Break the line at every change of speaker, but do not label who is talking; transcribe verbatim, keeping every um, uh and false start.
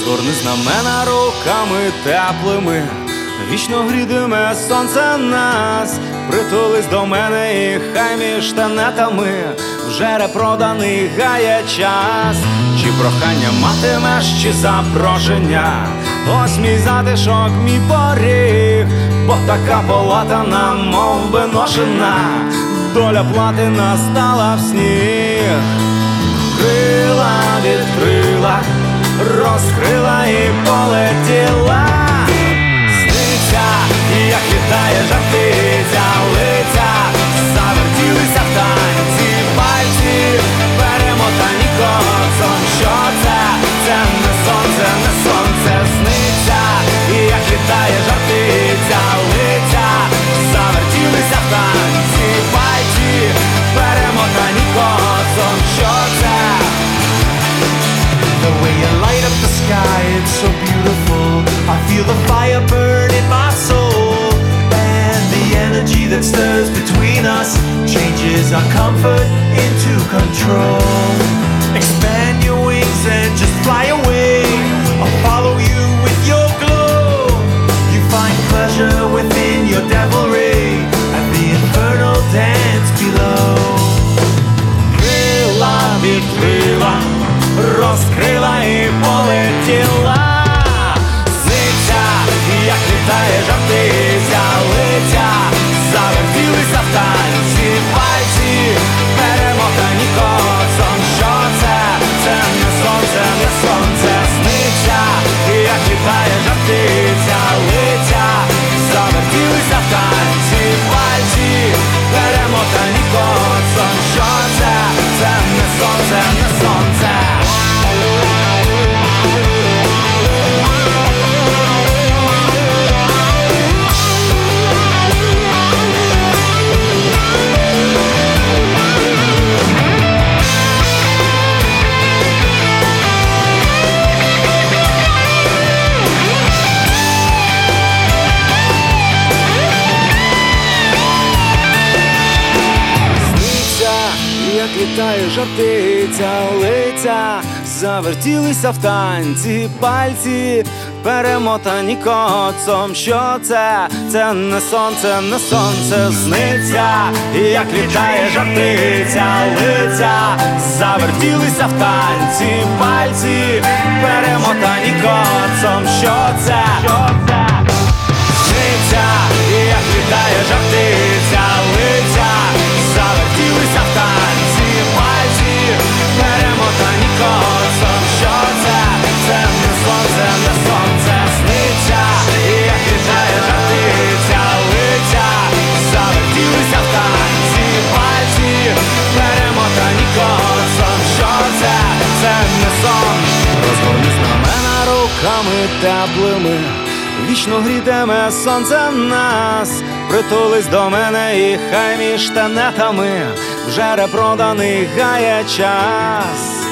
Розгорни знамена руками теплими, вічно грітиме сонце нас. Притулись до мене і хай між тенетами вже репроданий гає час. Чи прохання матимеш, чи запрошення? Ось мій затишок, мій поріг, бо така полатана, мов би ношена, доля плати настала в сніг. Крила відкрила, розкрила і полетіла. Сниться, як літає жар-птиця, лиця завертілися в танці, пальці перемотані кольцом. Що це? Це не сонце, не сонце. Сниться, як літає жар-птиця, лиця завертілися в танці, пальці перемотані кольцом. Що це?
The way you light up the sky, it's so beautiful. I feel the fire burn in my soul, and the energy that stirs between us changes our comfort into control. Expand your wings and just fly away. I'll follow you with your glow. You find pleasure within your devilry and the infernal dance below.
Крила відкрила, розкрила і полетіла. Сниться, як літає жар-птиця, лиця завертілися в танці, пальці перемотані кольцом. Що це? Це не сонце, не сонце. Сниться, як літає жар-птиця, лиця завертілися в танці, пальці перемотані кольцом. Що це? Це не сонце, не сонце. Як літає жар-птиця, лиця завертілися в танці, пальці перемотані кольцом. Що це? Це не сонце, не сонце. Сниться, як літає жар-птиця, лиця завертілися в танці, пальці перемотані кольцом. Що це? Сниться, як літає жар-птиця, лиця завертілися в танці, пальці перемотані кольцом. Що це? Це не сонце, не сонце. Сниться, як літає жар-птиця, лиця завертілися в танці, пальці перемотані кольцом. Що це? Це не сон. Розгорни знамена руками теплими, вічно грітиме сонце нас. Притулись до мене і хай між тенетами вже репроданий гає час.